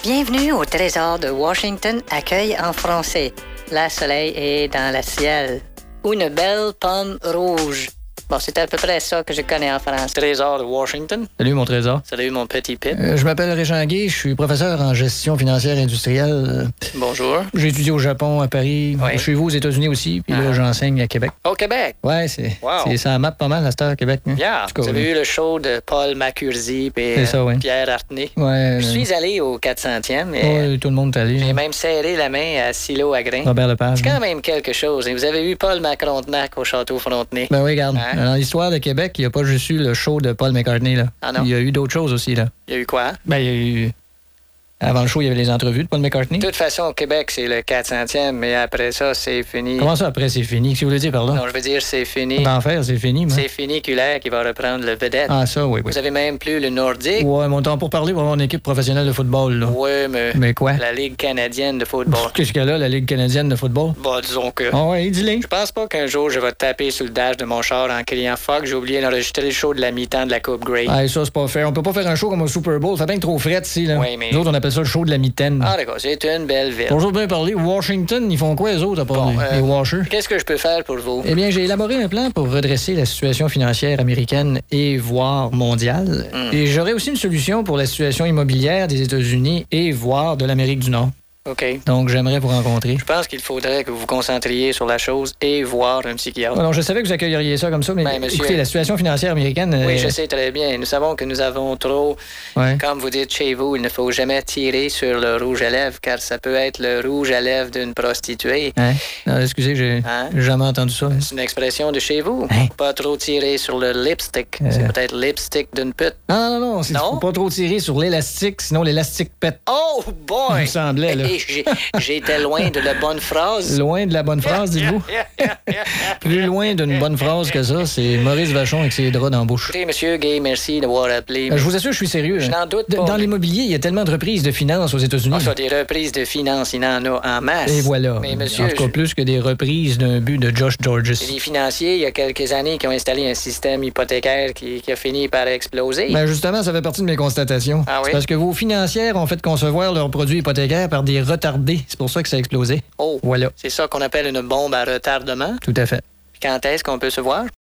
Bienvenue au Trésor de Washington, accueil en français. Le soleil est dans le ciel. Une belle pomme rouge. Bon, c'est à peu près ça que je connais en France. Trésor de Washington. Salut, mon trésor. Salut, mon petit Pip. Je m'appelle Régent Guy, je suis professeur en gestion financière industrielle. Bonjour. J'ai étudié au Japon, à Paris, Oui. chez vous aux États-Unis aussi, puis là, j'enseigne à Québec. Au Québec. Ouais, c'est Wow. ça map pas mal, la star Québec. Hein? Yeah. En tout cas, Vous avez eu le show de Paul Macurzi et C'est ça, oui. Pierre Artenay. Ouais. Je suis allé au 400e et Ouais, tout le monde est allé. j'ai même serré la main à Silo Agrin. Robert Lepage. C'est quand même quelque chose. Et vous avez eu Paul Macrontenac au Château Frontenac. Ben oui, regarde. Hein? Dans l'histoire de Québec, il n'y a pas juste eu le show de Paul McCartney, là. Ah non? Il y a eu d'autres choses aussi, là. Il y a eu quoi? Ben, il y a eu... Avant le show, il y avait les entrevues de Paul McCartney. De toute façon, au Québec, c'est le 400e, mais après ça, c'est fini. Comment ça, après, c'est fini? Qu'est-ce que vous voulez dire par là? Non, je veux dire, c'est fini. L'enfer, c'est fini, moi. C'est fini Culaire qui va reprendre le vedette. Ah, ça, oui, oui. Vous avez même plus le Nordique. Ouais, mon temps pour parler pour avoir une équipe professionnelle de football, là. Oui, mais Mais quoi? la Ligue canadienne de football. Qu'est-ce qu'elle a, la Ligue canadienne de football? Bon, disons que... Ah ouais, dis-le. Je pense pas qu'un jour, je vais taper sur le dash de mon char en criant « Fuck, j'ai oublié d'enregistrer le show de la mi-temps de la Coupe Grey. Ah, ça, c'est pas fair. On peut pas faire un show comme au Super Bowl. Ça fait bien trop fret ici, là. Oui, mais- Nous autres, on appelle ça le show de la mitaine. Ah, d'accord, c'est une belle ville. Bonjour, bien parlé. Washington, ils font quoi, les autres, à part Bon, les washers? Qu'est-ce que je peux faire pour vous? Eh bien, j'ai élaboré un plan pour redresser la situation financière américaine et voire mondiale. Et j'aurai aussi une solution pour la situation immobilière des États-Unis et voire de l'Amérique du Nord. OK. Donc, j'aimerais vous rencontrer. Je pense qu'il faudrait que vous vous concentriez sur la chose et voir un psychiatre. Alors, je savais que vous accueilleriez ça comme ça, mais Ben, monsieur- écoutez, la situation financière américaine... Oui, je sais très bien. Nous savons que nous avons trop... Ouais. Comme vous dites chez vous, il ne faut jamais tirer sur le rouge à lèvres, car ça peut être le rouge à lèvres d'une prostituée. Hein? Non, excusez, j'ai Hein? jamais entendu ça. C'est une expression de chez vous. Hein? Pas trop tirer sur le lipstick. C'est peut-être lipstick d'une pute. Non, non, non, Non? faut pas trop tirer sur l'élastique, sinon l'élastique pète. Oh boy! Il me semblait, là. Et j'étais loin de la bonne phrase. Loin de la bonne phrase, dites-vous? Plus loin d'une bonne phrase que ça, c'est Maurice Vachon avec ses draps dans la bouche. Écoutez, monsieur Gay, merci d'avoir appelé. Je vous assure, je suis sérieux. Je hein. n'en doute pas. Dans l'immobilier, il y a tellement de reprises de finances aux États-Unis. Ah, ça, des reprises de finances, il en a en masse. Et voilà. Mais monsieur, En tout cas, plus que des reprises d'un but de Josh Georges. les financiers, il y a quelques années, qui ont installé un système hypothécaire qui a fini par exploser. Ben justement, ça fait partie de mes constatations. Ah oui? C'est parce que vos financières ont fait concevoir leurs produits hypothécaires par des retardés. C'est pour ça que ça a explosé. Oh, Voilà. c'est ça qu'on appelle une bombe à retardement. Tout à fait. Quand est-ce qu'on peut se voir?